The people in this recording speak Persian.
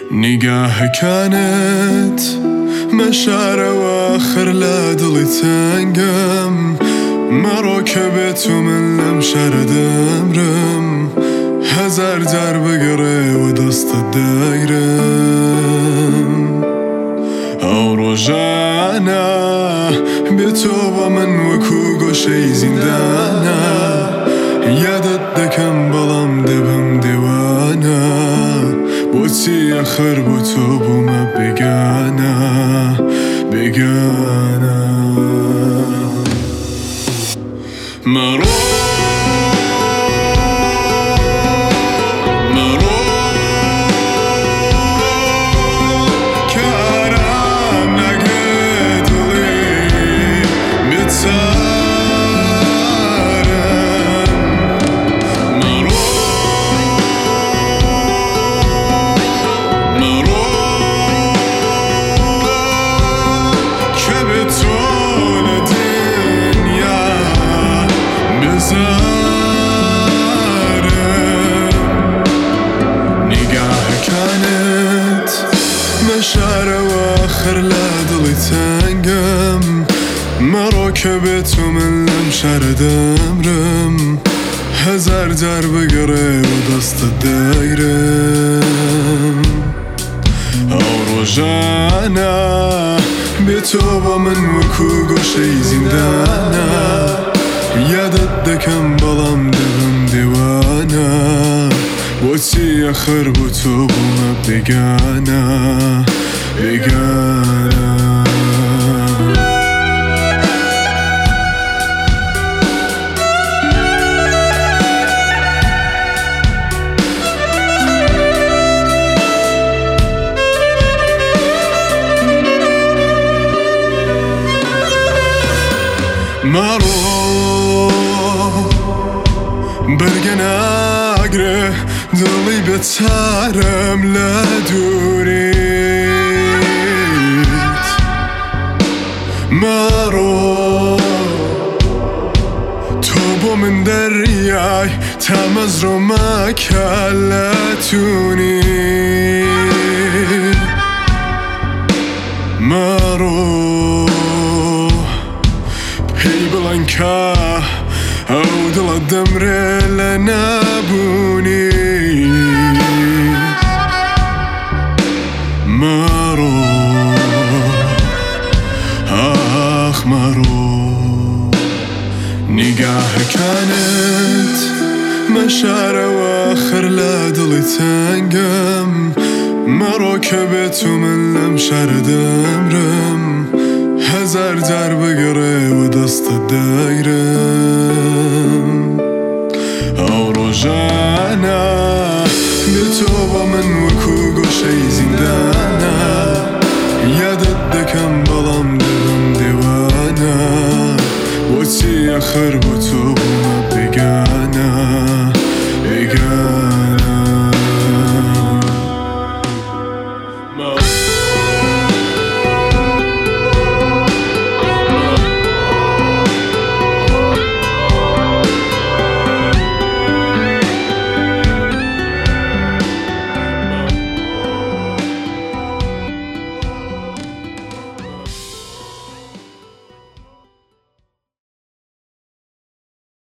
نگاه كانت مشاعر واخر لا دڵی تەنگم مەڕۆکە بێت و من لەم شارە دەمرم هەزار جار بگەڕێوە دەستت دەگرم ئەو ڕۆژانە بێتۆ بە من وەکو گۆشەی زیندانە یادت دەکەم بەڵام دەبم دێوانە بۆچی ئەخەر بۆ تۆ بوومە بێگانە بێگانە مشاعر واخر لا دڵی تەنگم مەڕۆکە بێت و من لەم شارە دەمرم هەزار جار بگەڕێوە دەستت دەگرم ئەو ڕۆژانە بێتۆ بە من وەکو گۆشەی زیندانە یادت دەکەم بەڵام دەبم دێوانە بۆچی ئەخەر بۆ تۆ بوومە بێگانە بێگانە مەڕۆ بەرگە ناگرێ دڵی بێچارەم لە دووریت مەڕۆ تۆ بۆ من دەریای تا مەزرۆ مەکە لە توونی مەڕۆ پێی بڵێن کە ئەو دڵت دەمرێ لە نەبوونی مەڕۆ ئاخ مەڕۆ نیگاهەکانت مەشاعرە واخر لە دڵی تەنگم مەڕۆکە بێت و من لەم شارە دەمرم هەزار جار بگەڕێوە دەستت دەگرم ئەو ڕۆژانە بێتۆ بە من وەکو گۆشەی زیندانە یادت دەکەم بەڵام دەبم دێوانە بۆچی ئەخەر بۆ